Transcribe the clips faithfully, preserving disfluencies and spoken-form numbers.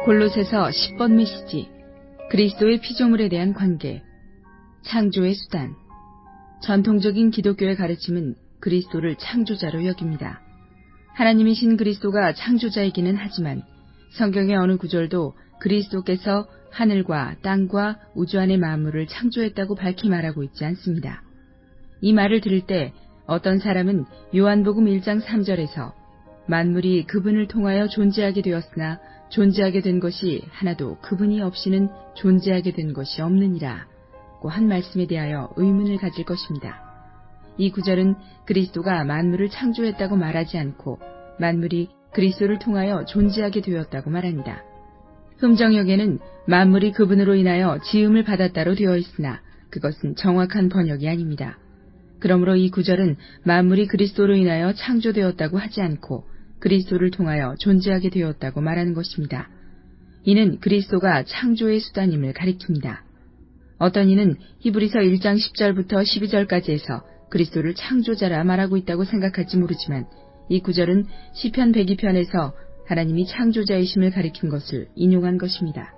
골로새서 십 번 메시지, 그리스도의 피조물에 대한 관계, 창조의 수단. 전통적인 기독교의 가르침은 그리스도를 창조자로 여깁니다. 하나님이신 그리스도가 창조자이기는 하지만 성경의 어느 구절도 그리스도께서 하늘과 땅과 우주 안의 만물을 창조했다고 밝히 말하고 있지 않습니다. 이 말을 들을 때 어떤 사람은 요한복음 일 장 삼 절에서 만물이 그분을 통하여 존재하게 되었으나 존재하게 된 것이 하나도 그분이 없이는 존재하게 된 것이 없느니라 고 한 말씀에 대하여 의문을 가질 것입니다. 이 구절은 그리스도가 만물을 창조했다고 말하지 않고 만물이 그리스도를 통하여 존재하게 되었다고 말합니다. 흠정역에는 만물이 그분으로 인하여 지음을 받았다로 되어 있으나 그것은 정확한 번역이 아닙니다. 그러므로 이 구절은 만물이 그리스도로 인하여 창조되었다고 하지 않고 그리스도를 통하여 존재하게 되었다고 말하는 것입니다. 이는 그리스도가 창조의 수단임을 가리킵니다. 어떤 이는 히브리서 일 장 십 절부터 십이 절까지 해서 그리스도를 창조자라 말하고 있다고 생각할지 모르지만 이 구절은 시편 백이 편에서 하나님이 창조자이심을 가리킨 것을 인용한 것입니다.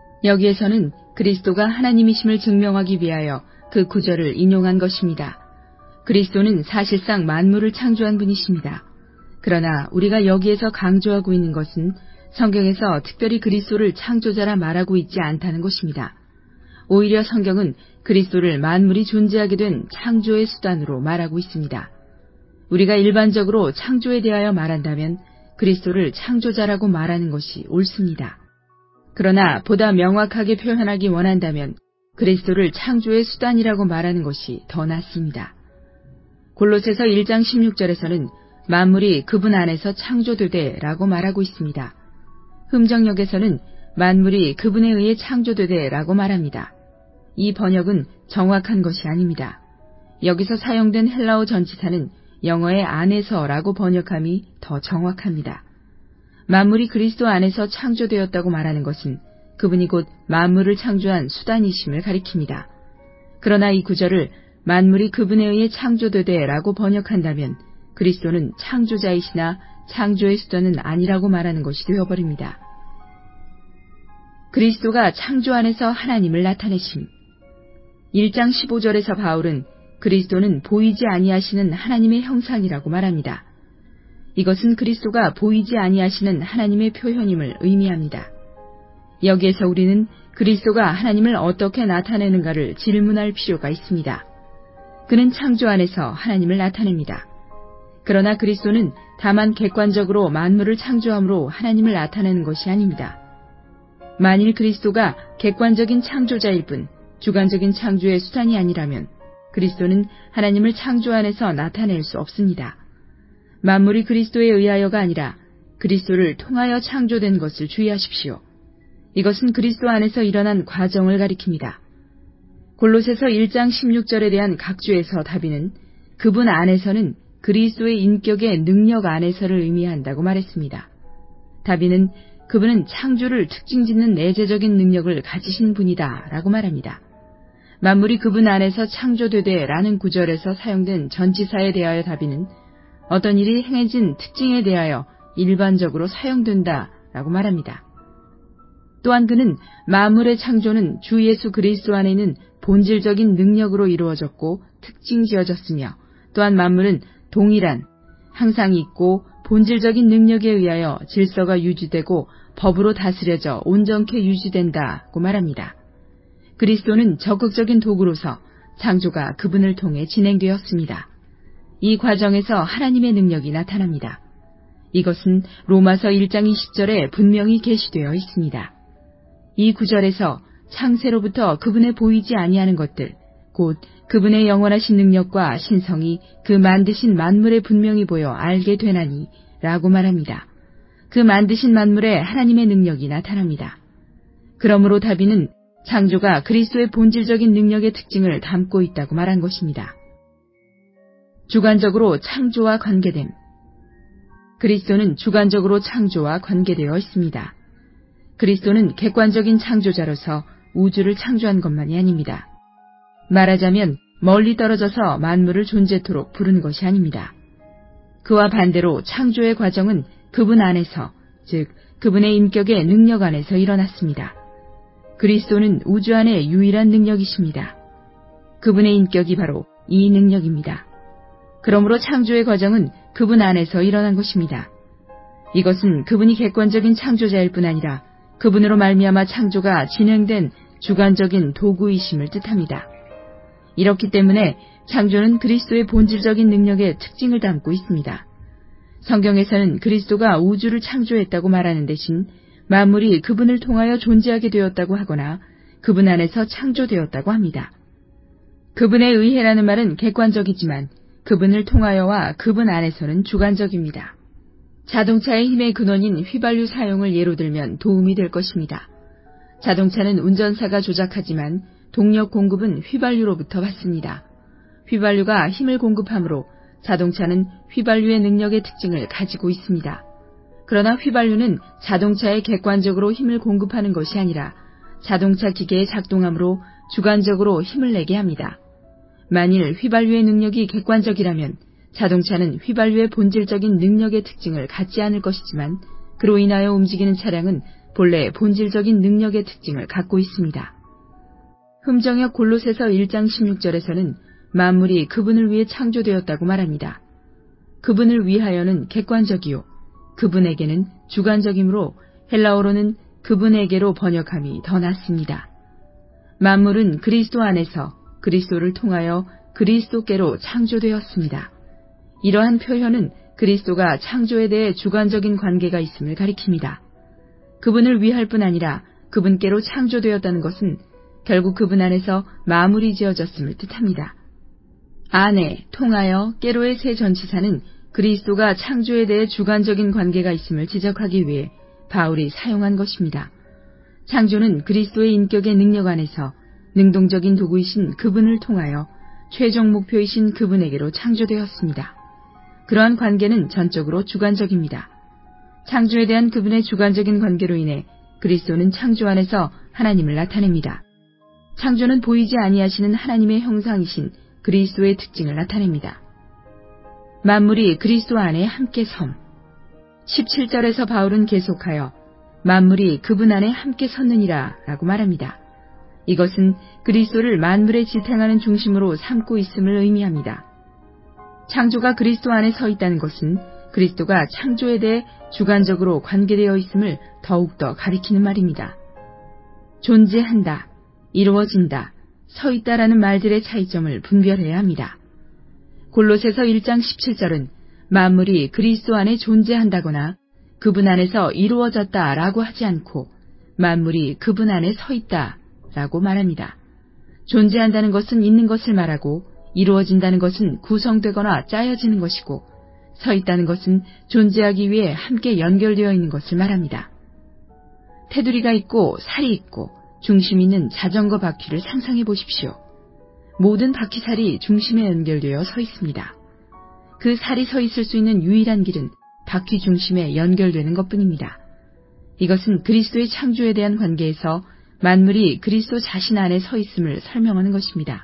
여기에서는 그리스도가 하나님이심을 증명하기 위하여 그 구절을 인용한 것입니다. 그리스도는 사실상 만물을 창조한 분이십니다. 그러나 우리가 여기에서 강조하고 있는 것은 성경에서 특별히 그리스도를 창조자라 말하고 있지 않다는 것입니다. 오히려 성경은 그리스도를 만물이 존재하게 된 창조의 수단으로 말하고 있습니다. 우리가 일반적으로 창조에 대하여 말한다면 그리스도를 창조자라고 말하는 것이 옳습니다. 그러나 보다 명확하게 표현하기 원한다면 그리스도를 창조의 수단이라고 말하는 것이 더 낫습니다. 골로새서 일 장 십육 절에서는 만물이 그분 안에서 창조되되 라고 말하고 있습니다. 흠정역에서는 만물이 그분에 의해 창조되되 라고 말합니다. 이 번역은 정확한 것이 아닙니다. 여기서 사용된 헬라어 전치사는 영어의 안에서라고 번역함이 더 정확합니다. 만물이 그리스도 안에서 창조되었다고 말하는 것은 그분이 곧 만물을 창조한 수단이심을 가리킵니다. 그러나 이 구절을 만물이 그분에 의해 창조되되 라고 번역한다면 그리스도는 창조자이시나 창조의 수단은 아니라고 말하는 것이 되어버립니다. 그리스도가 창조 안에서 하나님을 나타내심. 일 장 십오 절에서 바울은 그리스도는 보이지 아니하시는 하나님의 형상이라고 말합니다. 이것은 그리스도가 보이지 아니하시는 하나님의 표현임을 의미합니다. 여기에서 우리는 그리스도가 하나님을 어떻게 나타내는가를 질문할 필요가 있습니다. 그는 창조 안에서 하나님을 나타냅니다. 그러나 그리스도는 다만 객관적으로 만물을 창조함으로 하나님을 나타내는 것이 아닙니다. 만일 그리스도가 객관적인 창조자일 뿐 주관적인 창조의 수단이 아니라면 그리스도는 하나님을 창조 안에서 나타낼 수 없습니다. 만물이 그리스도에 의하여가 아니라 그리스도를 통하여 창조된 것을 주의하십시오. 이것은 그리스도 안에서 일어난 과정을 가리킵니다. 골로새서 일 장 십육 절에 대한 각주에서 다비는 그분 안에서는 그리스도의 인격의 능력 안에서를 의미한다고 말했습니다. 다비는 그분은 창조를 특징짓는 내재적인 능력을 가지신 분이다 라고 말합니다. 만물이 그분 안에서 창조되되 라는 구절에서 사용된 전치사에 대하여 다비는 어떤 일이 행해진 특징에 대하여 일반적으로 사용된다 라고 말합니다. 또한 그는 만물의 창조는 주 예수 그리스도 안에 있는 본질적인 능력으로 이루어졌고 특징지어졌으며 또한 만물은 동일한 항상 있고 본질적인 능력에 의하여 질서가 유지되고 법으로 다스려져 온전케 유지된다고 말합니다. 그리스도는 적극적인 도구로서 창조가 그분을 통해 진행되었습니다. 이 과정에서 하나님의 능력이 나타납니다. 이것은 로마서 일 장 이십 절에 분명히 계시되어 있습니다. 이 구절에서 창세로부터 그분의 보이지 아니하는 것들, 곧 그분의 영원하신 능력과 신성이 그 만드신 만물에 분명히 보여 알게 되나니 라고 말합니다. 그 만드신 만물에 하나님의 능력이 나타납니다. 그러므로 다비는 창조가 그리스도의 본질적인 능력의 특징을 담고 있다고 말한 것입니다. 주관적으로 창조와 관계됨. 그리스도는 주관적으로 창조와 관계되어 있습니다. 그리스도는 객관적인 창조자로서 우주를 창조한 것만이 아닙니다. 말하자면 멀리 떨어져서 만물을 존재토록 부른 것이 아닙니다. 그와 반대로 창조의 과정은 그분 안에서, 즉 그분의 인격의 능력 안에서 일어났습니다. 그리스도는 우주 안의 유일한 능력이십니다. 그분의 인격이 바로 이 능력입니다. 그러므로 창조의 과정은 그분 안에서 일어난 것입니다. 이것은 그분이 객관적인 창조자일 뿐 아니라 그분으로 말미암아 창조가 진행된 주관적인 도구이심을 뜻합니다. 이렇기 때문에 창조는 그리스도의 본질적인 능력의 특징을 담고 있습니다. 성경에서는 그리스도가 우주를 창조했다고 말하는 대신 만물이 그분을 통하여 존재하게 되었다고 하거나 그분 안에서 창조되었다고 합니다. 그분에 의해라는 말은 객관적이지만 그분을 통하여와 그분 안에서는 주관적입니다. 자동차의 힘의 근원인 휘발유 사용을 예로 들면 도움이 될 것입니다. 자동차는 운전사가 조작하지만 동력 공급은 휘발유로부터 받습니다. 휘발유가 힘을 공급하므로 자동차는 휘발유의 능력의 특징을 가지고 있습니다. 그러나 휘발유는 자동차에 객관적으로 힘을 공급하는 것이 아니라 자동차 기계의 작동함으로 주관적으로 힘을 내게 합니다. 만일 휘발유의 능력이 객관적이라면 자동차는 휘발유의 본질적인 능력의 특징을 갖지 않을 것이지만 그로 인하여 움직이는 차량은 본래 본질적인 능력의 특징을 갖고 있습니다. 흠정역 골로새서 일 장 십육 절에서는 만물이 그분을 위해 창조되었다고 말합니다. 그분을 위하여는 객관적이요 그분에게는 주관적이므로 헬라어로는 그분에게로 번역함이 더 낫습니다. 만물은 그리스도 안에서 그리스도를 통하여 그리스도께로 창조되었습니다. 이러한 표현은 그리스도가 창조에 대해 주관적인 관계가 있음을 가리킵니다. 그분을 위할 뿐 아니라 그분께로 창조되었다는 것은 결국 그분 안에서 마무리 지어졌음을 뜻합니다. 안에, 통하여, 깨로의 세 전치사는 그리스도가 창조에 대해 주관적인 관계가 있음을 지적하기 위해 바울이 사용한 것입니다. 창조는 그리스도의 인격의 능력 안에서 능동적인 도구이신 그분을 통하여 최종 목표이신 그분에게로 창조되었습니다. 그러한 관계는 전적으로 주관적입니다. 창조에 대한 그분의 주관적인 관계로 인해 그리스도는 창조 안에서 하나님을 나타냅니다. 창조는 보이지 아니하시는 하나님의 형상이신 그리스도의 특징을 나타냅니다. 만물이 그리스도 안에 함께 섬. 십칠 절에서 바울은 계속하여 만물이 그분 안에 함께 섰느니라 라고 말합니다. 이것은 그리스도를 만물에 지탱하는 중심으로 삼고 있음을 의미합니다. 창조가 그리스도 안에 서 있다는 것은 그리스도가 창조에 대해 주관적으로 관계되어 있음을 더욱더 가리키는 말입니다. 존재한다, 이루어진다, 서 있다라는 말들의 차이점을 분별해야 합니다. 골로새서 일 장 십칠 절은 만물이 그리스도 안에 존재한다거나 그분 안에서 이루어졌다라고 하지 않고 만물이 그분 안에 서 있다라고 말합니다. 존재한다는 것은 있는 것을 말하고 이루어진다는 것은 구성되거나 짜여지는 것이고 서 있다는 것은 존재하기 위해 함께 연결되어 있는 것을 말합니다. 테두리가 있고 살이 있고 중심 있는 자전거 바퀴를 상상해 보십시오. 모든 바퀴살이 중심에 연결되어 서 있습니다. 그 살이 서 있을 수 있는 유일한 길은 바퀴 중심에 연결되는 것뿐입니다. 이것은 그리스도의 창조에 대한 관계에서 만물이 그리스도 자신 안에 서 있음을 설명하는 것입니다.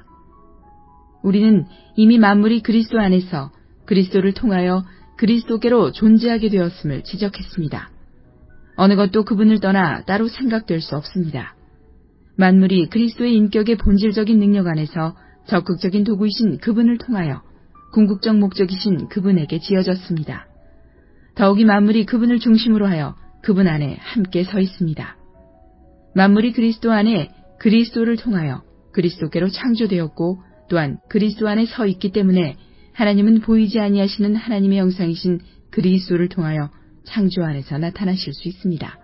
우리는 이미 만물이 그리스도 안에서 그리스도를 통하여 그리스도께로 존재하게 되었음을 지적했습니다. 어느 것도 그분을 떠나 따로 생각될 수 없습니다. 만물이 그리스도의 인격의 본질적인 능력 안에서 적극적인 도구이신 그분을 통하여 궁극적 목적이신 그분에게 지어졌습니다. 더욱이 만물이 그분을 중심으로 하여 그분 안에 함께 서 있습니다. 만물이 그리스도 안에 그리스도를 통하여 그리스도께로 창조되었고 또한 그리스도 안에 서 있기 때문에 하나님은 보이지 아니하시는 하나님의 형상이신 그리스도를 통하여 창조 안에서 나타나실 수 있습니다.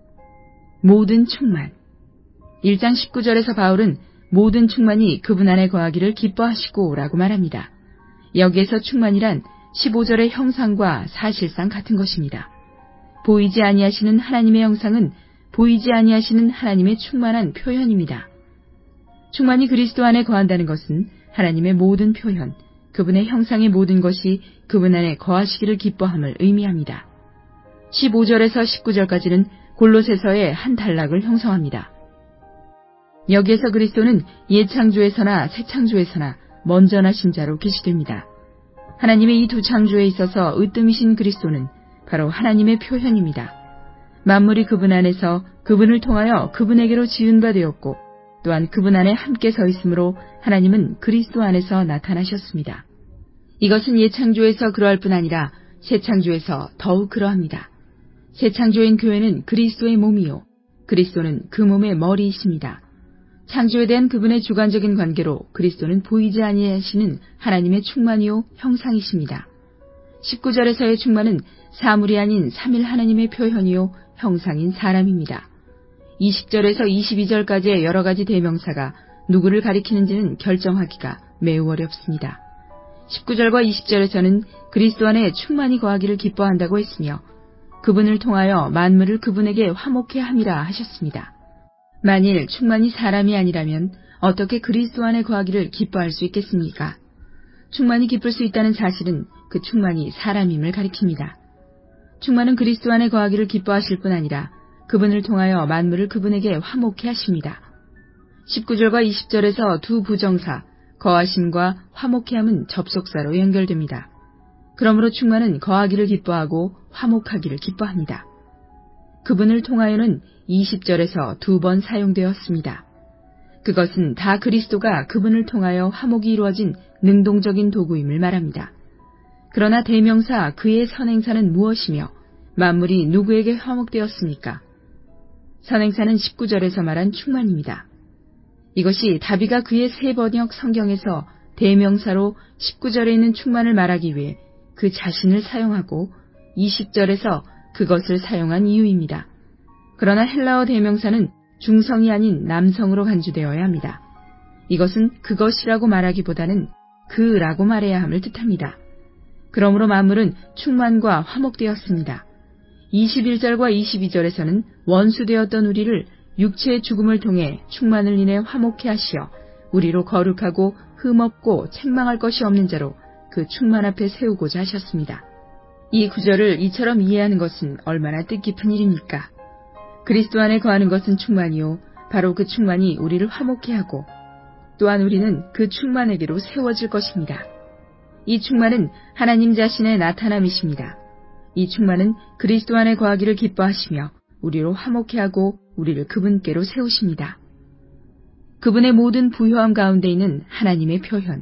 모든 충만. 일 장 십구 절에서 바울은 모든 충만이 그분 안에 거하기를 기뻐하시고 라고 말합니다. 여기에서 충만이란 십오 절의 형상과 사실상 같은 것입니다. 보이지 아니하시는 하나님의 형상은 보이지 아니하시는 하나님의 충만한 표현입니다. 충만이 그리스도 안에 거한다는 것은 하나님의 모든 표현, 그분의 형상의 모든 것이 그분 안에 거하시기를 기뻐함을 의미합니다. 십오 절에서 십구 절까지는 골로새서의 한 단락을 형성합니다. 여기에서 그리스도는 옛 창조에서나 새 창조에서나 먼저 나신 자로 계시됩니다. 하나님의 이 두 창조에 있어서 으뜸이신 그리스도는 바로 하나님의 표현입니다. 만물이 그분 안에서 그분을 통하여 그분에게로 지은 바 되었고 또한 그분 안에 함께 서 있으므로 하나님은 그리스도 안에서 나타나셨습니다. 이것은 옛 창조에서 그러할 뿐 아니라 새 창조에서 더욱 그러합니다. 새 창조인 교회는 그리스도의 몸이요 그리스도는 그 몸의 머리이십니다. 창조에 대한 그분의 주관적인 관계로 그리스도는 보이지 아니하시는 하나님의 충만이요 형상이십니다. 십구 절에서의 충만은 사물이 아닌 삼일 하나님의 표현이요 형상인 사람입니다. 이십 절에서 이십이 절까지의 여러 가지 대명사가 누구를 가리키는지는 결정하기가 매우 어렵습니다. 십구 절과 이십 절에서는 그리스도 안에 충만히 거하기를 기뻐한다고 했으며 그분을 통하여 만물을 그분에게 화목해 함이라 하셨습니다. 만일 충만히 사람이 아니라면 어떻게 그리스도 안에 거하기를 기뻐할 수 있겠습니까? 충만히 기쁠 수 있다는 사실은 그 충만이 사람임을 가리킵니다. 충만은 그리스도 안에 거하기를 기뻐하실 뿐 아니라 그분을 통하여 만물을 그분에게 화목해 하십니다. 십구 절과 이십 절에서 두 부정사 거하심과 화목해 함은 접속사로 연결됩니다. 그러므로 충만은 거하기를 기뻐하고 화목하기를 기뻐합니다. 그분을 통하여는 이십 절에서 두 번 사용되었습니다. 그것은 다 그리스도가 그분을 통하여 화목이 이루어진 능동적인 도구임을 말합니다. 그러나 대명사 그의 선행사는 무엇이며 만물이 누구에게 화목되었습니까? 선행사는 십구 절에서 말한 충만입니다. 이것이 다비가 그의 새 번역 성경에서 대명사로 십구 절에 있는 충만을 말하기 위해 그 자신을 사용하고 이십 절에서 그것을 사용한 이유입니다. 그러나 헬라어 대명사는 중성이 아닌 남성으로 간주되어야 합니다. 이것은 그것이라고 말하기보다는 그라고 말해야 함을 뜻합니다. 그러므로 만물은 충만과 화목되었습니다. 이십일 절과 이십이 절에서는 원수되었던 우리를 육체의 죽음을 통해 충만을 인해 화목해 하시어 우리로 거룩하고 흠없고 책망할 것이 없는 자로 그 충만 앞에 세우고자 하셨습니다. 이 구절을 이처럼 이해하는 것은 얼마나 뜻깊은 일입니까? 그리스도 안에 거하는 것은 충만이요 바로 그 충만이 우리를 화목해 하고 또한 우리는 그 충만에게로 세워질 것입니다. 이 충만은 하나님 자신의 나타남이십니다. 이 충만은 그리스도 안에 거하기를 기뻐하시며 우리로 화목해 하고 우리를 그분께로 세우십니다. 그분의 모든 부요함 가운데 있는 하나님의 표현.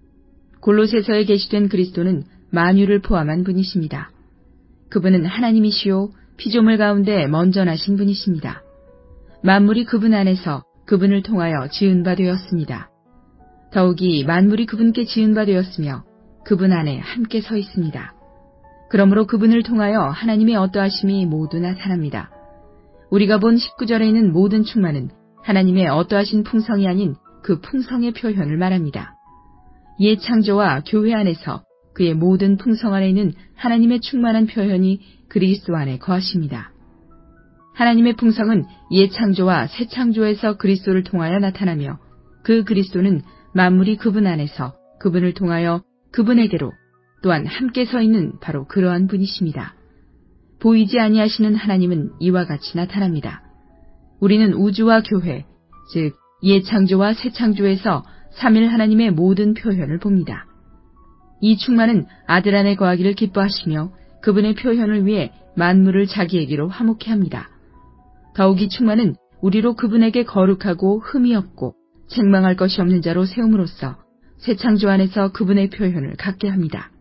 골로새서에 계시된 그리스도는 만유를 포함한 분이십니다. 그분은 하나님이시요 피조물 가운데 먼저 나신 분이십니다. 만물이 그분 안에서 그분을 통하여 지은 바 되었습니다. 더욱이 만물이 그분께 지은 바 되었으며 그분 안에 함께 서 있습니다. 그러므로 그분을 통하여 하나님의 어떠하심이 모두 나타납니다. 우리가 본 십구 절에 있는 모든 충만은 하나님의 어떠하신 풍성이 아닌 그 풍성의 표현을 말합니다. 옛 창조와 교회 안에서 그의 모든 풍성 안에 있는 하나님의 충만한 표현이 그리스도 안에 거하십니다. 하나님의 풍성은 옛 창조와 새 창조에서 그리스도를 통하여 나타나며 그 그리스도는 만물이 그분 안에서 그분을 통하여 그분에게로 또한 함께 서 있는 바로 그러한 분이십니다. 보이지 아니하시는 하나님은 이와 같이 나타납니다. 우리는 우주와 교회, 즉 옛 창조와 새 창조에서 삼일 하나님의 모든 표현을 봅니다. 이 충만은 아들 안에 거하기를 기뻐하시며 그분의 표현을 위해 만물을 자기에게로 화목해 합니다. 더욱이 충만은 우리로 그분에게 거룩하고 흠이 없고 책망할 것이 없는 자로 세움으로써 새 창조 안에서 그분의 표현을 갖게 합니다.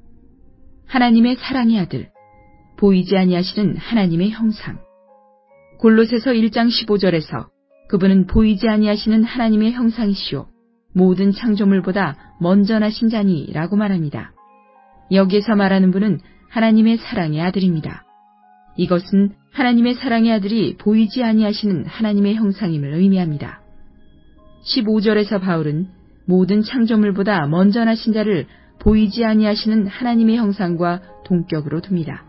하나님의 사랑의 아들, 보이지 아니하시는 하나님의 형상. 골로새서 일 장 십오 절에서 그분은 보이지 아니하시는 하나님의 형상이시오 모든 창조물보다 먼저 나신 자니라고 말합니다. 여기에서 말하는 분은 하나님의 사랑의 아들입니다. 이것은 하나님의 사랑의 아들이 보이지 아니하시는 하나님의 형상임을 의미합니다. 십오 절에서 바울은 모든 창조물보다 먼저 나신 자를 보이지 아니하시는 하나님의 형상과 동격으로 둡니다.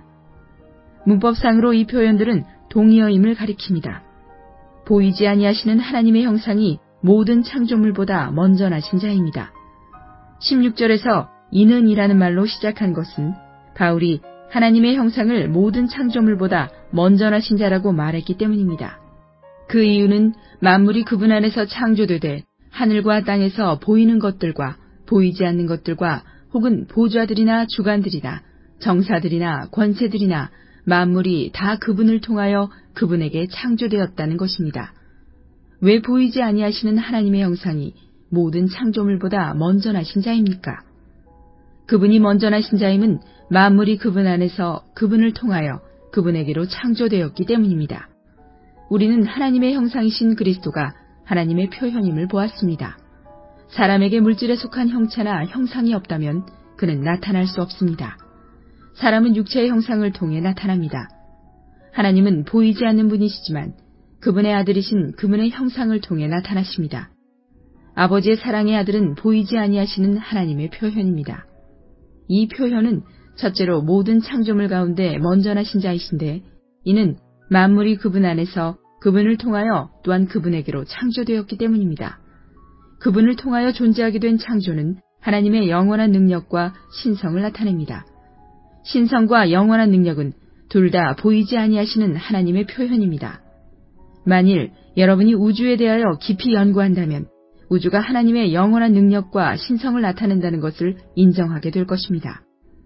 문법상으로 이 표현들은 동의어임을 가리킵니다. 보이지 아니하시는 하나님의 형상이 모든 창조물보다 먼저 나신 자입니다. 십육 절에서 이는 이라는 말로 시작한 것은 바울이 하나님의 형상을 모든 창조물보다 먼저 나신 자라고 말했기 때문입니다. 그 이유는 만물이 그분 안에서 창조되되 하늘과 땅에서 보이는 것들과 보이지 않는 것들과 혹은 보좌들이나 주관들이나 정사들이나 권세들이나 만물이 다 그분을 통하여 그분에게 창조되었다는 것입니다. 왜 보이지 아니하시는 하나님의 형상이 모든 창조물보다 먼저 나신 자입니까? 그분이 먼저 나신 자임은 만물이 그분 안에서 그분을 통하여 그분에게로 창조되었기 때문입니다. 우리는 하나님의 형상이신 그리스도가 하나님의 표현임을 보았습니다. 사람에게 물질에 속한 형체나 형상이 없다면 그는 나타날 수 없습니다. 사람은 육체의 형상을 통해 나타납니다. 하나님은 보이지 않는 분이시지만 그분의 아들이신 그분의 형상을 통해 나타나십니다. 아버지의 사랑의 아들은 보이지 아니하시는 하나님의 표현입니다. 이 표현은 첫째로 모든 창조물 가운데 먼저 나신 자이신데 이는 만물이 그분 안에서 그분을 통하여 또한 그분에게로 창조되었기 때문입니다. 그분을 통하여 존재하게 된 창조는 하나님의 영원한 능력과 신성을 나타냅니다. 신성과 영원한 능력은 둘 다 보이지 아니하시는 하나님의 표현입니다. 만일 여러분이 우주에 대하여 깊이 연구한다면 우주가 하나님의 영원한 능력과 신성을 나타낸다는 것을 인정하게 될 것입니다.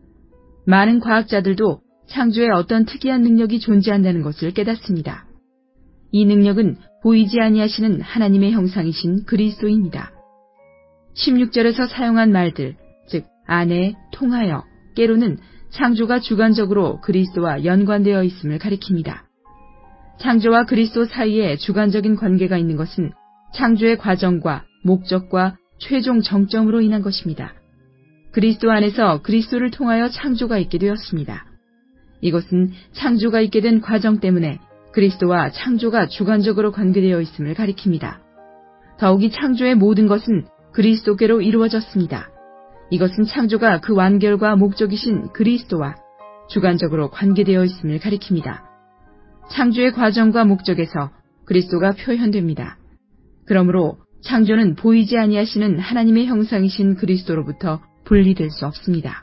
많은 과학자들도 창조에 어떤 특이한 능력이 존재한다는 것을 깨닫습니다. 이 능력은 보이지 아니하시는 하나님의 형상이신 그리스도입니다. 십육 절에서 사용한 말들, 즉 안에, 통하여, 깨로는 창조가 주관적으로 그리스도와 연관되어 있음을 가리킵니다. 창조와 그리스도 사이에 주관적인 관계가 있는 것은 창조의 과정과 목적과 최종 정점으로 인한 것입니다. 그리스도 안에서 그리스도를 통하여 창조가 있게 되었습니다. 이것은 창조가 있게 된 과정 때문에 그리스도와 창조가 주관적으로 관계되어 있음을 가리킵니다. 더욱이 창조의 모든 것은 그리스도께로 이루어졌습니다. 이것은 창조가 그 완결과 목적이신 그리스도와 주관적으로 관계되어 있음을 가리킵니다. 창조의 과정과 목적에서 그리스도가 표현됩니다. 그러므로 창조는 보이지 아니하시는 하나님의 형상이신 그리스도로부터 분리될 수 없습니다.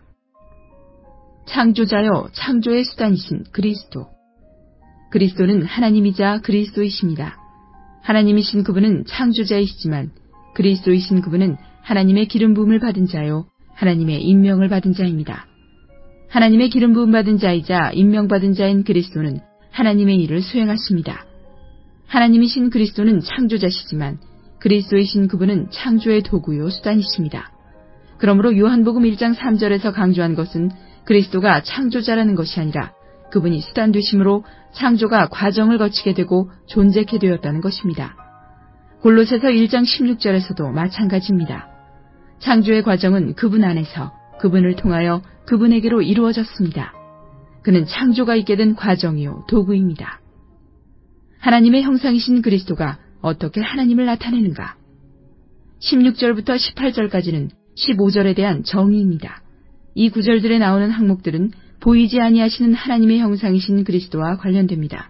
창조자요 창조의 수단이신 그리스도. 그리스도는 하나님이자 그리스도이십니다. 하나님이신 그분은 창조자이시지만 그리스도이신 그분은 하나님의 기름 부음을 받은 자요 하나님의 임명을 받은 자입니다. 하나님의 기름 부음 받은 자이자 임명받은 자인 그리스도는 하나님의 일을 수행하십니다. 하나님이신 그리스도는 창조자시지만 그리스도이신 그분은 창조의 도구요 수단이십니다. 그러므로 요한복음 일 장 삼 절에서 강조한 것은 그리스도가 창조자라는 것이 아니라 그분이 수단 되심으로 창조가 과정을 거치게 되고 존재케 되었다는 것입니다. 골로새서 일 장 십육 절에서도 마찬가지입니다. 창조의 과정은 그분 안에서 그분을 통하여 그분에게로 이루어졌습니다. 그는 창조가 있게 된 과정이요 도구입니다. 하나님의 형상이신 그리스도가 어떻게 하나님을 나타내는가? 십육 절부터 십팔 절까지는 십오 절에 대한 정의입니다. 이 구절들에 나오는 항목들은 보이지 아니하시는 하나님의 형상이신 그리스도와 관련됩니다.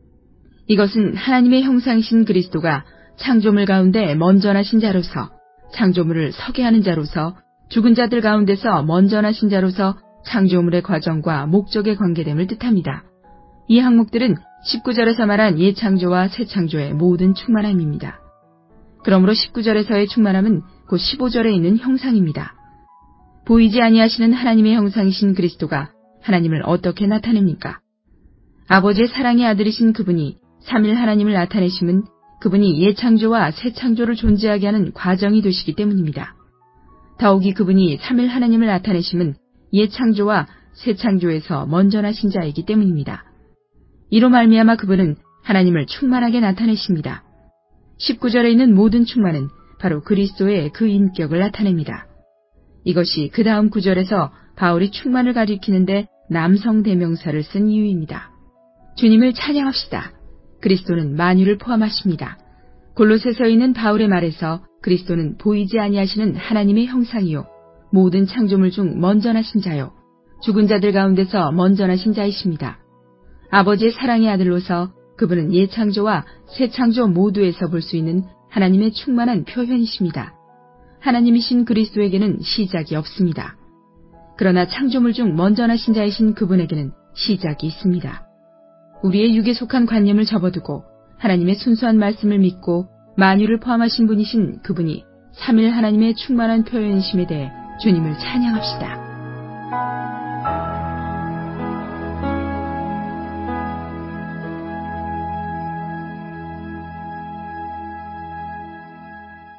이것은 하나님의 형상이신 그리스도가 창조물 가운데 먼저 나신 자로서, 창조물을 서게 하는 자로서, 죽은 자들 가운데서 먼저 나신 자로서 창조물의 과정과 목적에 관계됨을 뜻합니다. 이 항목들은 십구 절에서 말한 옛 창조와 새 창조의 모든 충만함입니다. 그러므로 십구 절에서의 충만함은 곧 십오 절에 있는 형상입니다. 보이지 아니하시는 하나님의 형상이신 그리스도가 하나님을 어떻게 나타냅니까? 아버지의 사랑의 아들이신 그분이 삼일 하나님을 나타내심은 그분이 옛 창조와 새 창조를 존재하게 하는 과정이 되시기 때문입니다. 더욱이 그분이 삼일 하나님을 나타내심은 옛 창조와 새 창조에서 먼저 나신 자이기 때문입니다. 이로 말미암아 그분은 하나님을 충만하게 나타내십니다. 십구 절에 있는 모든 충만은 바로 그리스도의 그 인격을 나타냅니다. 이것이 그 다음 구절에서 바울이 충만을 가리키는데 남성 대명사를 쓴 이유입니다. 주님을 찬양합시다. 그리스도는 만유를 포함하십니다. 골로새서에 있는 바울의 말에서 그리스도는 보이지 아니하시는 하나님의 형상이요 모든 창조물 중 먼저 나신 자요 죽은 자들 가운데서 먼저 나신 자이십니다. 아버지의 사랑의 아들로서 그분은 옛 창조와 새 창조 모두에서 볼 수 있는 하나님의 충만한 표현이십니다. 하나님이신 그리스도에게는 시작이 없습니다. 그러나 창조물 중 먼저 나신 자이신 그분에게는 시작이 있습니다. 우리의 육에 속한 관념을 접어두고 하나님의 순수한 말씀을 믿고 만유를 포함하신 분이신 그분이 삼일 하나님의 충만한 표현이심에 대해 주님을 찬양합시다.